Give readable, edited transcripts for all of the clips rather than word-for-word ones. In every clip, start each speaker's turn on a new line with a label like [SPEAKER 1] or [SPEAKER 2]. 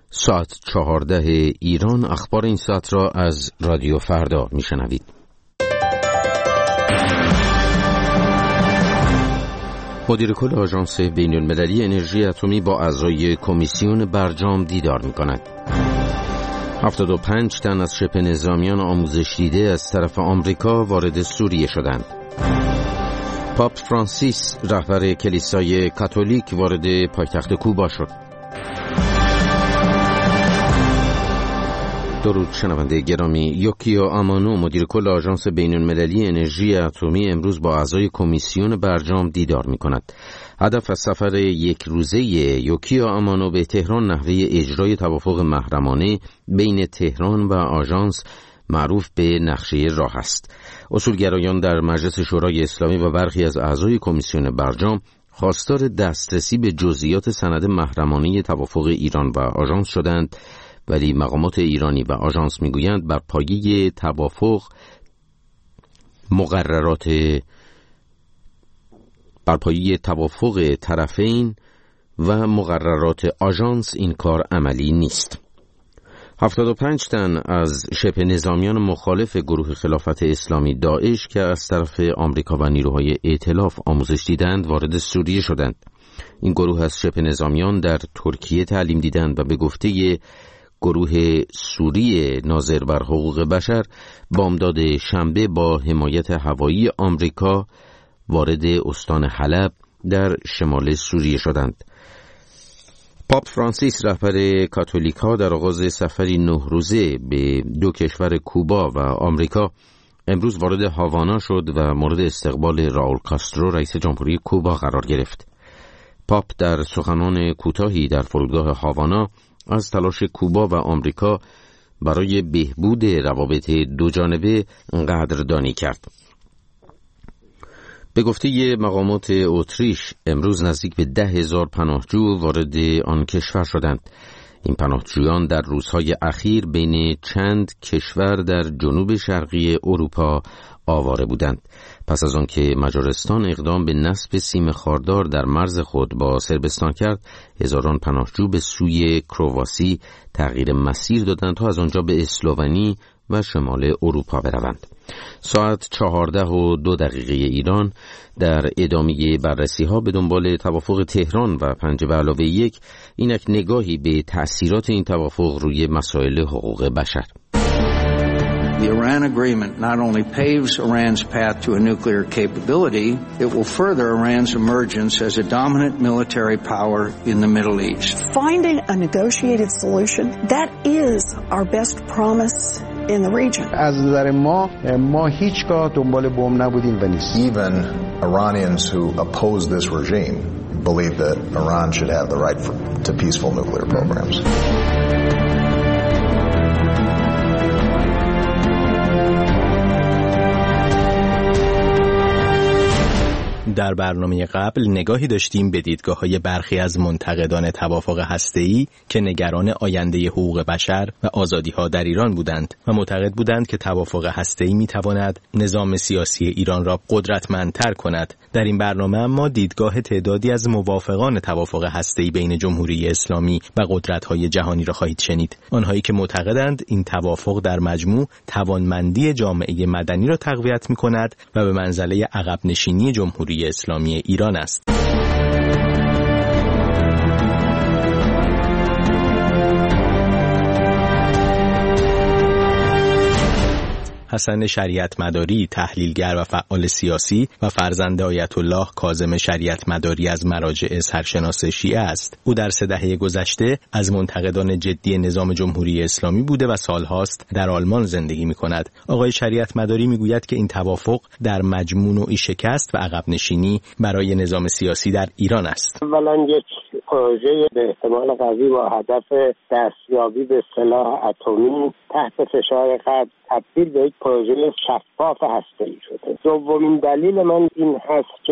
[SPEAKER 1] ساعت 14 ایران. اخبار این ساعت را از رادیو فردا میشنوید. مدیر کل آژانس بین‌المللی انرژی اتمی با اعضای کمیسیون برجام دیدار می‌کند. 75 تن از شبه نظامیان آموزش دیده از طرف آمریکا وارد سوریه شدند. پاپ فرانسیس رهبر کلیسای کاتولیک وارد پایتخت کوبا شد. درود شنونده گرامی. یوکیو آمانو مدیر کل آژانس بین‌المللی انرژی اتمی امروز با اعضای کمیسیون برجام دیدار می‌کند. هدف از سفر یک روزه یوکیو آمانو به تهران نحوه اجرای توافق محرمانه بین تهران و آژانس معروف به نقشه راه است. اصولگرایان در مجلس شورای اسلامی و برخی از اعضای کمیسیون برجام خواستار دسترسی به جزئیات سند محرمانه توافق ایران و آژانس شدند، ولی مقامات ایرانی و آژانس میگویند بر پایه توافق طرفین و مقررات آژانس این کار عملی نیست. 75 تن از شبه نظامیان مخالف گروه خلافت اسلامی داعش که از طرف آمریکا و نیروهای ائتلاف آموزش دیدند وارد سوریه شدند. این گروه از شبه نظامیان در ترکیه تعلیم دیدند و به گفته گروه سوری ناظر بر حقوق بشر بامداد شنبه با حمایت هوایی آمریکا وارد استان حلب در شمال سوریه شدند. پاپ فرانسیس رهبر کاتولیک‌ها در آغاز سفری 9 روزه به دو کشور کوبا و آمریکا امروز وارد هاوانا شد و مورد استقبال راول کاسترو رئیس جمهوری کوبا قرار گرفت. پاپ در سخنان کوتاهی در فرودگاه هاوانا از تلاش کوبا و آمریکا برای بهبود روابط دوجانبه قدردانی کرد. به گفته مقامات اتریش امروز نزدیک به 10,000 پناهجو وارد آن کشور شدند. این پناهجویان در روزهای اخیر بین چند کشور در جنوب شرقی اروپا آواره بودند. پس از آن که مجارستان اقدام به نصب سیم خاردار در مرز خود با صربستان کرد، هزاران پناهجو به سوی کرواسی تغییر مسیر دادند تا از آنجا به اسلوونی و شمال اروپا بروند. ساعت 14:02 ایران در ادامه بررسی ها به دنبال توافق تهران و 5+1 اینک نگاهی به تأثیرات این توافق روی مسائل حقوق بشر.
[SPEAKER 2] The Iran agreement not only paves Iran's path to a nuclear capability, it will further Iran's emergence as a dominant military power in the Middle East.
[SPEAKER 3] Finding a negotiated solution, that is our best promise in the region.
[SPEAKER 4] از نظر ما هیچگاه دنبال بمب نبودیم و نیست.
[SPEAKER 5] Even Iranians who oppose this regime believe that Iran should have the right to peaceful nuclear programs.
[SPEAKER 6] در برنامه قبل نگاهی داشتیم به دیدگاه‌های برخی از منتقدان توافق هسته‌ای که نگران آینده حقوق بشر و آزادی‌ها در ایران بودند و معتقد بودند که توافق هسته‌ای می‌تواند نظام سیاسی ایران را قدرتمندتر کند. در این برنامه ما دیدگاه تعدادی از موافقان توافق هسته‌ای بین جمهوری اسلامی و قدرت‌های جهانی را خواهید شنید. آنهایی که معتقدند این توافق در مجموع توانمندی جامعه مدنی را تقویت می‌کند و به منزله عقب نشینی جمهوری اسلامی ایران است. حسن شریعت مداری، تحلیلگر و فعال سیاسی و فرزند آیت الله کاظم شریعت مداری از مراجع سرشناس شیعه است. او در 3 دهه گذشته از منتقدان جدی نظام جمهوری اسلامی بوده و سالهاست در آلمان زندگی می‌کند. آقای شریعت مداری می‌گوید که این توافق در مجموع نوعی شکست و عقب نشینی برای نظام سیاسی در ایران است.
[SPEAKER 7] اولا یک پروژه به احتمال قوی با هدف دستیابی به سلاح اتمی تحت فشار غرب تبدیل به یک پروژه شفاف هسته‌ای شده. دومین دلیل من این هست که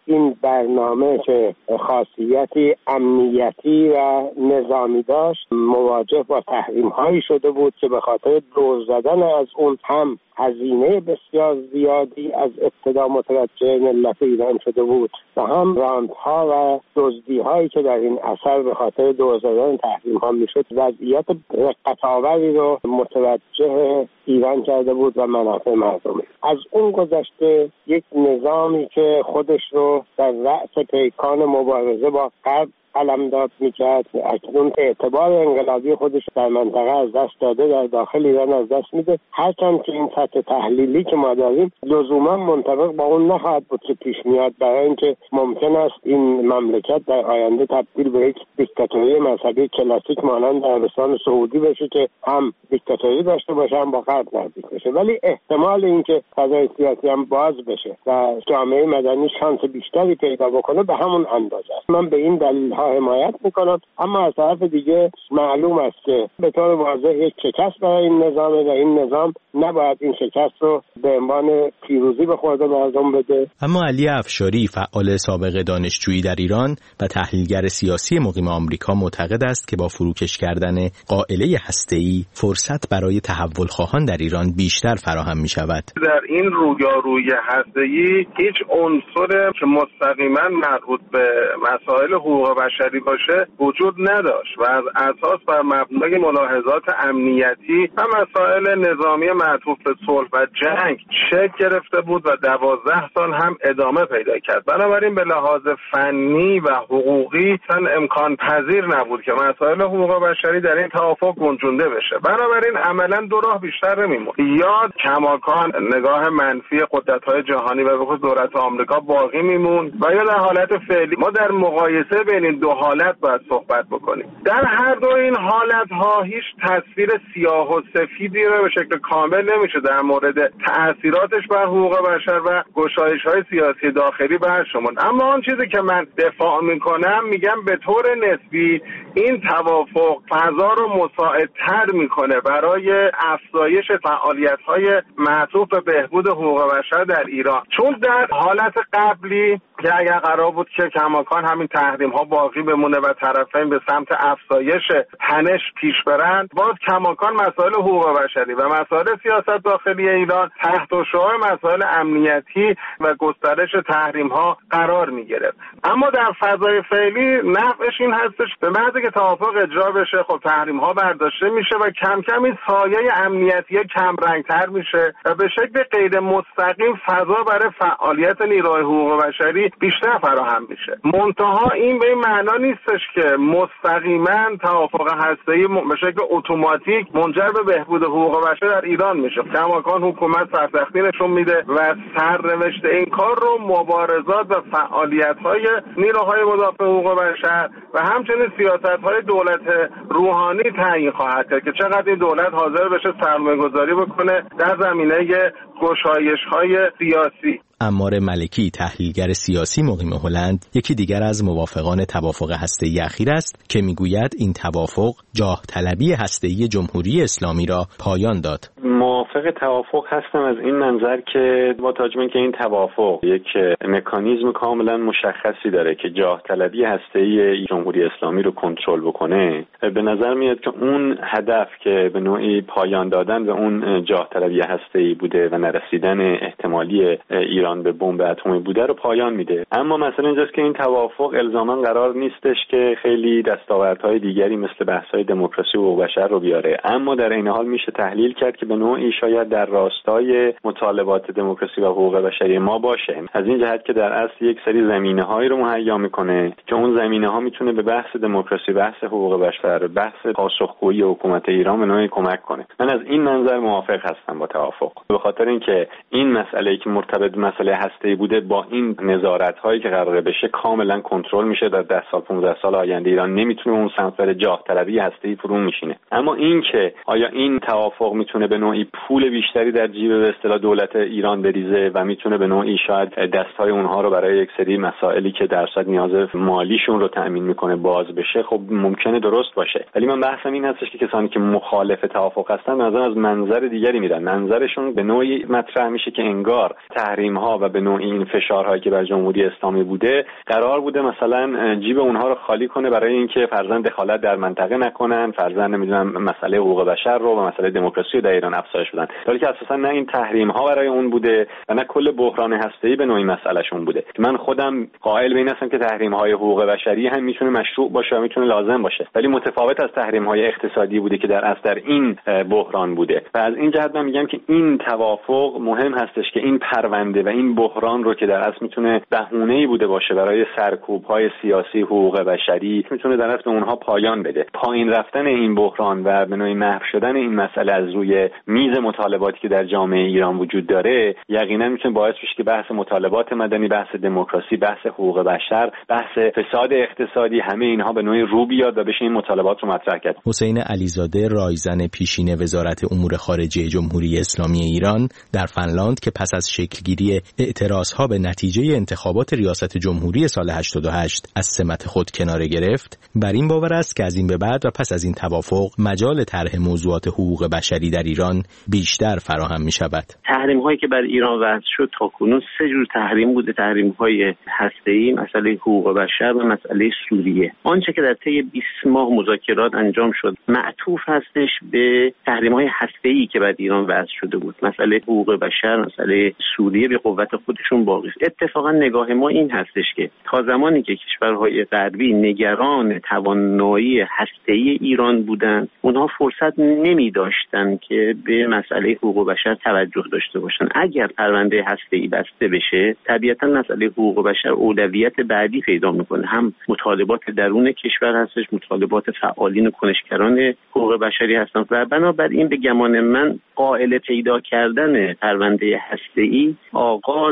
[SPEAKER 7] این برنامه که خاصیتی امنیتی و نظامی داشت مواجه با تحریم‌هایی شده بود که به خاطر دور زدن از اون هم هزینه بسیار زیادی از ابتدا متوجه ملت ایران شده بود و هم رانت‌ها و دزدی‌هایی که در این اثر به خاطر دور زدن تحریم‌ها میشد وضعیت رقت‌آوری رو متوجه ایران کرده بود و منافع مردمی. از اون گذشته یک نظامی که خودش رو در رأس پیکان مبارزه با غرب علمداد میکرد اکنون اعتبار انقلابی خودش در منطقه از دست داده، در داخل ایران از دست میده، هرچند که این سطح تحلیلی که ما داریم لزوما منطبق با اون نخواهد بود که پیش میاد، برای اینکه ممکن است این مملکت در آینده تبدیل به یک دیکتاتوری مذهبی کلاسیک مانند عربستان سعودی بشه که هم دیکتاتوری داشته باشه هم با غرب نزدیک بشه، ولی احتمال اینکه فضای سیاسی هم باز بشه و جامعه مدنی شانس بیشتری پیدا بکنه به همون اندازه است. من به این دلیل حمایت میکنم، اما از طرف دیگه معلوم است که به طور واضح یک شکست برای این نظامه و این نظام نباید این شکست رو به عنوان پیروزی به خورد مردم بده.
[SPEAKER 6] اما علی افشاری فعال سابق دانشجویی در ایران و تحلیلگر سیاسی مقیم آمریکا معتقد است که با فروکش کردن قائله هسته‌ای فرصت برای تحول خواهان در ایران بیشتر فراهم می شود.
[SPEAKER 8] در این رویارویی هسته‌ای هیچ عنصر که مستقیما مربوط به مسائل حقوق بشری باشه وجود نداشت و از اساس بر مبنای ملاحظات امنیتی و مسائل نظامی معطوف به صلح و جنگ شکل گرفته بود و 12 سال هم ادامه پیدا کرد. بنابراین به لحاظ فنی و حقوقی اصلا امکان پذیر نبود که مسائل حقوق بشری در این توافق گنجونده بشه. بنابراین عملا دو راه بیشتر نمیموند، یا کماکان نگاه منفی قدرت‌های جهانی و به خصوص دولت آمریکا باقی میموند و یا در حالت فعلی ما در مقایسه بین این دو حالت باید صحبت بکنیم. در هر دو این حالت‌ها هیچ تصویر سیاه و سفیدی رو به شکل کامل نمیشه در مورد تأثیراتش بر حقوق بشر و گشایش‌های سیاسی داخلی برشمرد. اما آن چیزی که من دفاع میکنم میگم به طور نسبی این توافق فضا رو مساعدتر میکنه برای افزایش فعالیت‌های معطوف به بهبود حقوق بشر در ایران، چون در حالت قبلی که اگر قرار بود که کماکان همین تحریم‌ها باقی بمونه و طرفین به سمت افزایش تنش پیش برند، باز کماکان مسائل حقوق بشری و مسائل سیاست داخلی ایران تحت شعاع مسائل امنیتی و گسترش تحریم‌ها قرار می‌گرفت. اما در فضای فعلی نفعش این هستش به محض که توافق اجرا بشه خب تحریم‌ها برداشته میشه و کم کم این سایه امنیتی کم رنگ‌تر میشه و به شکل غیر مستقیم فضا برای فعالیت نیروهای حقوق بشری بیشتر فراهم میشه. منتها این به این معنا نیستش که مستقیما توافق هسته‌ای به شکل اتوماتیک منجر به بهبود حقوق بشر در ایران میشه. کماکان حکومت سرسختی نشون میده و سرنوشت این کار رو مبارزات و فعالیت‌های نیروهای مدافع حقوق بشر و همچنین سیاست‌های دولت روحانی تعیین خواهد کرد که چقدر این دولت حاضر بشه سرمایه‌گذاری بکنه در زمینه گشایش‌های سیاسی.
[SPEAKER 6] عمار ملکی تحلیلگر سیاسی مقیم هلند یکی دیگر از موافقان توافق هسته‌ای اخیر است که میگوید این توافق جاه طلبی هسته‌ای جمهوری اسلامی را پایان داد.
[SPEAKER 9] موافق توافق هستم از این منظر که با توجه به اینکه این توافق یک مکانیزم کاملا مشخصی داره که جاه طلبی هسته‌ای جمهوری اسلامی رو کنترل بکنه، به نظر میاد که اون هدف که به نوعی پایان دادن به اون جاه طلبی هسته‌ای بوده و نرسیدن احتمالی ایران به بمب اتمی بوده رو پایان میده. اما مثلا اینجاست که این توافق الزاما قرار نیستش که خیلی دستاوردهای دیگری مثل بحث‌های دموکراسی و حقوق بشر رو بیاره، اما در این حال میشه تحلیل کرد که به نوعی شاید در راستای مطالبات دموکراسی و حقوق بشری ما باشه، از این جهت که در اصل یک سری زمینه‌هایی رو مهیا میکنه که اون زمینه‌ها میتونه به بحث دموکراسی، بحث حقوق بشر، بحث پاسخگویی حکومت ایران به نوعی کمک کنه. من از این منظر موافق هستم با توافق، به خاطر اینکه این مسئله‌ای که مرتبط به مسئله هسته‌ای بوده با این نظارت‌هایی که قراره بشه کاملا کنترل میشه. در 10 سال 15 سال آینده ایران نمیتونه اون سمت بره، جاه طلبی هسته‌ای فرو میشینه. اما این که آیا این توافق میتونه به نوعی نوعی پول بیشتری در جیب به اصطلاح دولت ایران بریزه و میتونه به نوعی شاید دستهای اونها رو برای یک سری مسائلی که درصد نیاز مالیشون رو تأمین میکنه باز بشه، خب ممکنه درست باشه. ولی من بحثم این هستش که کسانی که مخالف توافق هستن مثلا از منظر دیگری میرن، منظرشون به نوعی مطرح میشه که انگار تحریم ها و به نوعی این فشارهایی که بر جمهوری اسلامی بوده قرار بوده مثلا جیب اونها رو خالی کنه برای اینکه فرضاً دخالت در منطقه نکنن، فرضاً نمیدونم مسئله حقوق بشر رو و مسئله دموکراسی رو در ایران افزایش بدن، حالی که اساساً نه این تحریم ها برای اون بوده و نه کل بحران هسته‌ای به نوعی مسئلهشون بوده. من خودم قائل به این هستم که تحریم های حقوق بشری هم میتونه مشروع باشه و میتونه لازم باشه، ولی متفاوت از تحریم های اقتصادی بوده که در اصل در این بحران بوده. و از این جهت من میگم که این توافق مهم هستش که این پرونده و این بحران رو که در اصل میتونه بهونه‌ای بوده باشه برای سرکوب‌های سیاسی حقوق بشری، میتونه در اصل به اونها پایان بده. پایین رفتن این بحران و به نوعی محو شدن این مسئله از روی میز مطالباتی که در جامعه ایران وجود داره یقینا میتونه باعث بشه که بحث مطالبات مدنی، بحث دموکراسی، بحث حقوق بشر، بحث فساد اقتصادی، همه اینها به نوعی رو بیاد و بشه این مطالبات رو مطرح کرد.
[SPEAKER 6] حسین علیزاده، رایزن پیشین وزارت امور خارجه جمهوری اسلامی ایران در فنلاند که پس از شکلگیری اعتراضها به نتیجه انتخابات ریاست جمهوری سال 88 از سمت خود کناره گرفت، بر این باور است که از این به بعد و پس از این توافق مجال طرح موضوعات حقوق بشری در ایران بیشتر فراهم می شود.
[SPEAKER 10] تحریم هایی که بر ایران وضع شد تاکنون 3 جور تحریم بوده: تحریم های هسته‌ای، مسئله حقوق بشر و مسئله سوریه. آنچه که در طی 20 ماه مذاکرات انجام شد معطوف هستش به تحریم های هسته‌ای که بر ایران وضع شده بود. مسئله حقوق بشر، مسئله سوریه به قوت خودشون باقی است. اتفاقا نگاه ما این هستش که تا زمانی که کشورهای غربی نگران توانایی هسته‌ای ایران بودند، اونها فرصت نمی داشتن که به مسئله حقوق بشر توجه داشته باشن. اگر پرونده هسته‌ای بسته بشه، طبیعتا مسئله حقوق بشر اولویت بعدی پیدا میکنه. هم مطالبات درون کشور هستش، مطالبات فعالین و کنشگران حقوق بشری هستند و بنابراین به گمان من قائل پیدا کردن پرونده هسته‌ای آغاز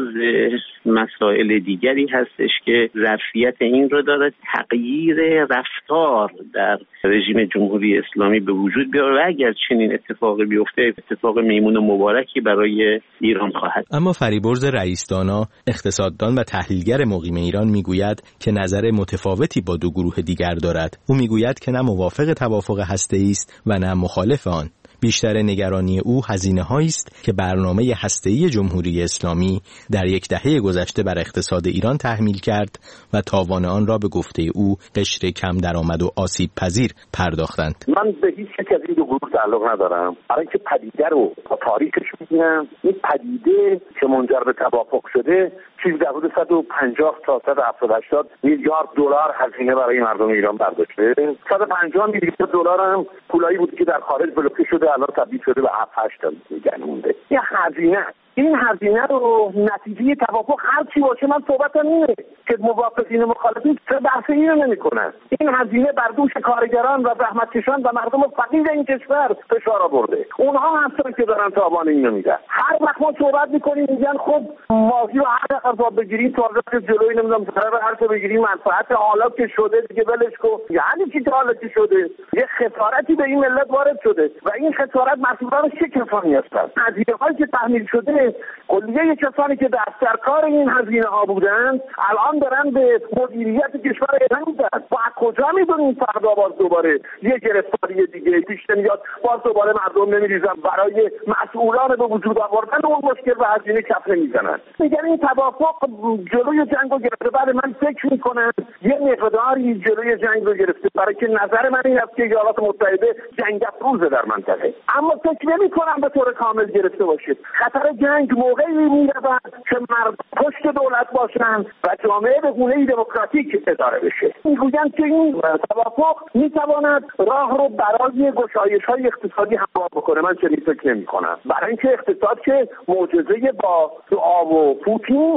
[SPEAKER 10] مسائل دیگری هستش که ظرفیت این رو دارد تغییر رفتار در رژیم جمهوری اسلامی به وجود بیاره و اگر چنین اتفاقی بیفته اتفاق میمون و مبارکی برای ایران خواهد.
[SPEAKER 6] اما فریبرز رئیسدانا، اقتصاددان و تحلیلگر مقیم ایران میگوید که نظر متفاوتی با دو گروه دیگر دارد. او میگوید که نه موافق توافق هسته‌ای است و نه مخالف آن. بیشتر نگرانی او هزینه‌هایی است که برنامه هسته‌ای جمهوری اسلامی در یک دهه گذشته بر اقتصاد ایران تحمیل کرد و تاوان آن را به گفته او قشر کم درآمد و آسیب پذیر پرداختند.
[SPEAKER 11] من به هیچ یک از این دو گروه تعلق ندارم، برای اینکه پدیده رو با تاریخش می‌بینم. این پدیده که منجر به توافق شده چیزی در حدود 150 تا 180 میلیارد دلار هزینه برای مردم ایران برداشته. 150 میلیارد دلار هم پولایی بود که در خارج بلوکه شده، الان تبدیل شده به 7-8 تا میگن مونده. یه هزینه، این هزینه رو نتیجه توافق هر چی باشه، من صحبتم اینه که موافقین و مخالفین چه بحثی اینو نمی‌کنن. این هزینه بر دوش کارگران و زحمتکشان و مردم فقیر این کشور فشار آورده. اونها هستن که دارن تاوان اینو میدن. هر وقت ما صحبت می‌کنیم میگن خب ماضی رو هر قضا بگیریم، تازه جلوی نمیدونم ضرر هر چه بگیریم، منفعت حالا که شده دیگه ولش کن. یعنی چی که حالا که شده؟ یه خسارتی به این ملت وارد شده و این خسارت مسئولان چه کسانی هستن؟ هزینه‌هایی که تحمیل شده کلیه کسانی که در کار این هزینه ها بودند الان دارن به مدیریت کشور ادامه میدن. با کجا میدونیم فردا باز دوباره یه گرفتاری دیگه پیش نمیاد، باز دوباره مردم نمیریزن برای مسئولان به وجود آوردن اون مشکل و هزینه کف نمیزنن. میگن این توافق جلوی جنگ رو گرفته. بعد من فکر میکنم یه مقداری جلوی جنگ رو گرفته، برای که نظر من این است که ایالات متحده جنگ افروزه در منطقه، اما فکر نمیکنم به طور کامل گرفته باشه. خطر جنگ موقعی میرود که مردم پشت دولت باشند و جامعه به گونه‌ای دموکراتیک اداره بشه. میگویند که این توافق میتواند راه رو برای گشایش‌های اقتصادی هموار بکنه. من چنین فکر نمی‌کنم، برای اینکه اقتصاد که معجزه با دعا و پوتی نیست.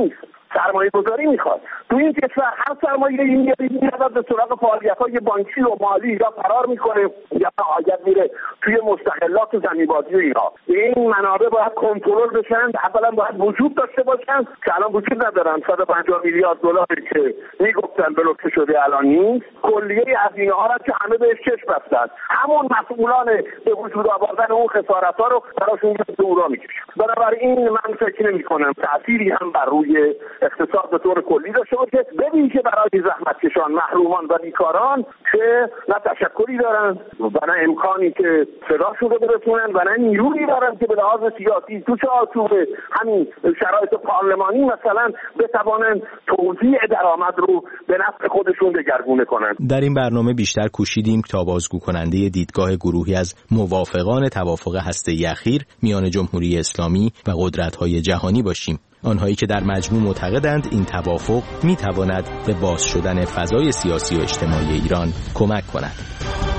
[SPEAKER 11] سرمایه گذاری میخواد. تو این کشور هر سرمایه این میاد به سراغ فعالیت‌های بانکی و مالی یا فرار میکنه یا نهایت میره توی مستقلات و زمین‌بازی و اینها. این منابع باید کنترل بشن، اولا باید وجود داشته باشن که الان وجود ندارن. 150 میلیارد دلار که میگفتن بلوکه شده الان نیست. کلیه هزینه ها را که همه بهش چشم بستن، همون مسئولان به وجود آوردن اون خسارت‌ها رو براشون دورا میکشن. بنابراین من فکر نمی‌کنم تأثیری هم بر روی اقتصاد به طور کلی داشته باشه، به ویژه برای زحمتکشان، محرومان و بیکاران که نه تشکری دارن و نه امکانی که صداشون رو برسونن و نه نیرویی دارن که به لحاظ سیاسی تو چارچوب همین شرایط پارلمانی مثلا بتوانن توزیع درآمد رو به نفع خودشون دگرگونه کنن.
[SPEAKER 6] در این برنامه بیشتر کوشیدیم تا بازگو کننده دیدگاه گروهی از موافقان توافق هسته‌ای اخیر میان جمهوری اسلامی و قدرت‌های جهانی باشیم. آنهایی که در مجموع معتقدند این توافق می‌تواند به باز شدن فضای سیاسی و اجتماعی ایران کمک کند.